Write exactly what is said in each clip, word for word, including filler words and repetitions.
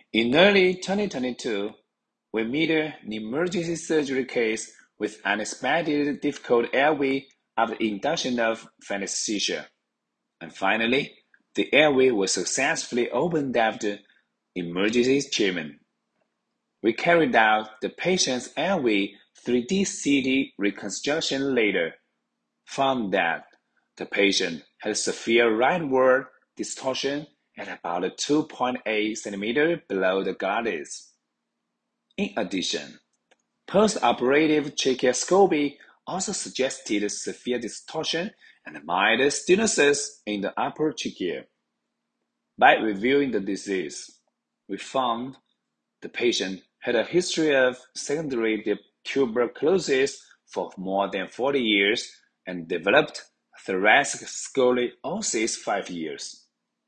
In early twenty twenty-two, we met an emergency surgery case with unexpected difficult airway after induction of anesthesia. And finally, the airway was successfully opened after emergency treatment. We carried out the patient's airway three D C T reconstruction later, found that the patient had severe rightward distortion at about two point eight centimeters below the glottis. In addition, post-operative tracheoscopy also suggested severe distortion and mild stenosis in the upper trachea. By reviewing the disease, we found the patient had a history of secondary tuberculosis for more than forty years and developed thoracic scoliosis five years.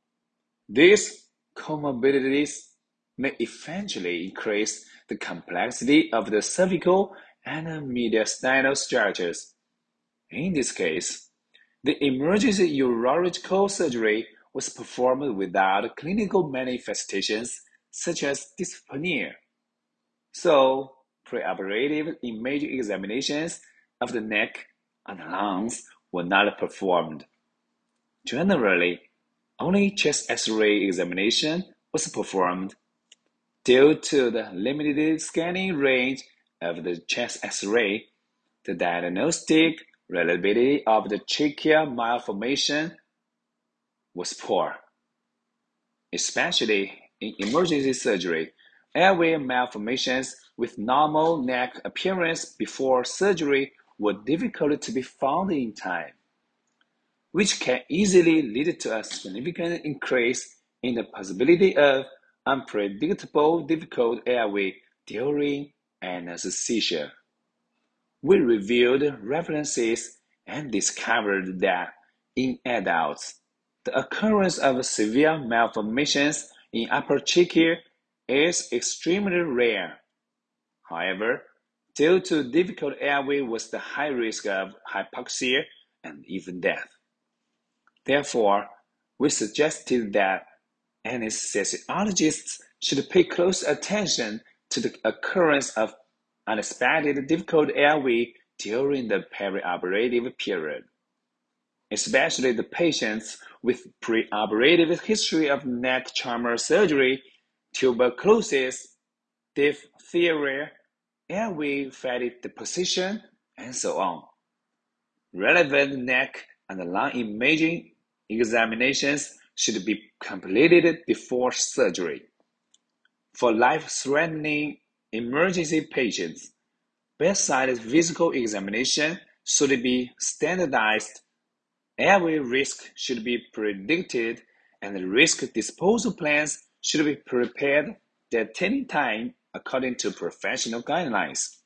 These comorbidities may eventually increase the complexity of the cervical and mediastinal structures. In this case, the emergency urological surgery was performed without clinical manifestations such as dyspnea. So, preoperative imaging examinations of the neck and lungs were not performed. Generally, only chest X-ray examination was performed. Due to the limited scanning range of the chest X-ray, the diagnostic reliability of the trachea malformation was poor. Especially in emergency surgery, airway malformations with normal neck appearance before surgery were difficult to be found in time, which can easily lead to a significant increase in the possibility of unpredictable difficult airway during anesthesia. We reviewed references and discovered that in adults, the occurrence of severe malformations in upper trachea is extremely rare. However, due to difficult airway was the high risk of hypoxia and even death. Therefore, we suggested that anesthesiologists should pay close attention to the occurrence of unexpected difficult airway during the perioperative period, especially the patients with preoperative history of neck trauma surgery, tuberculosis, diphtheria, airway fatty deposition, and so on. Relevant neck and lung imaging examinations should be completed before surgery. For life-threatening emergency patients, bedside physical examination should be standardized, airway risk should be predicted, and risk disposal plans should be prepared at any time according to professional guidelines.